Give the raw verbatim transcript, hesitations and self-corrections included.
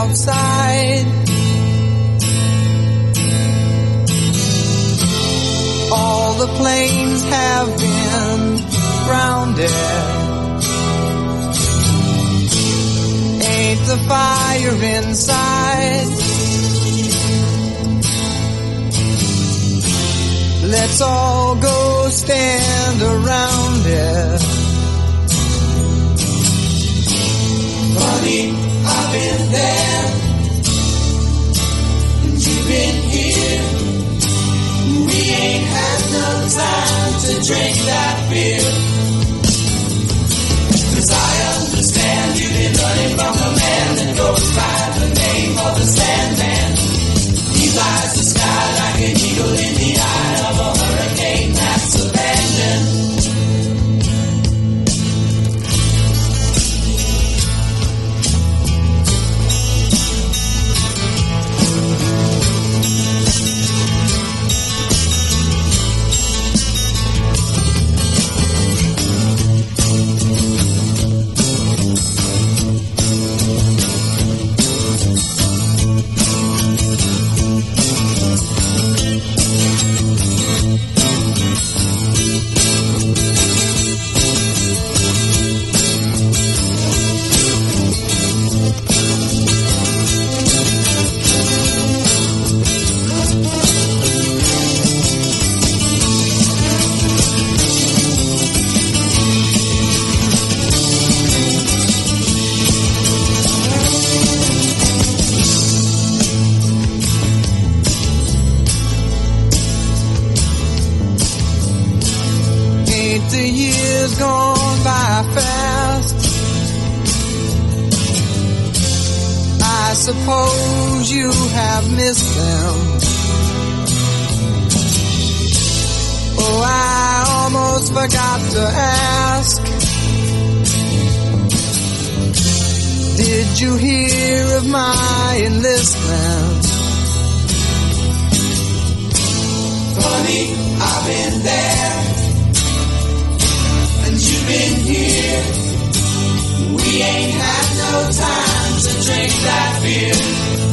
outside. All the planes have been grounded. Ain't the fire inside? Let's all go stand around it. Funny, I've been there, and you've been here. We ain't had no time to drink that beer. 'Cause I understand you've been running from a man that goes by the name of the Sandman. He flies the sky like an eagle in the eye of a hurricane that's abandoned. The years gone by fast. I suppose you have missed them. Oh, I almost forgot to ask. Did you hear of my enlistment? Funny, I've been there. You've been here. We ain't had no time to drink that beer.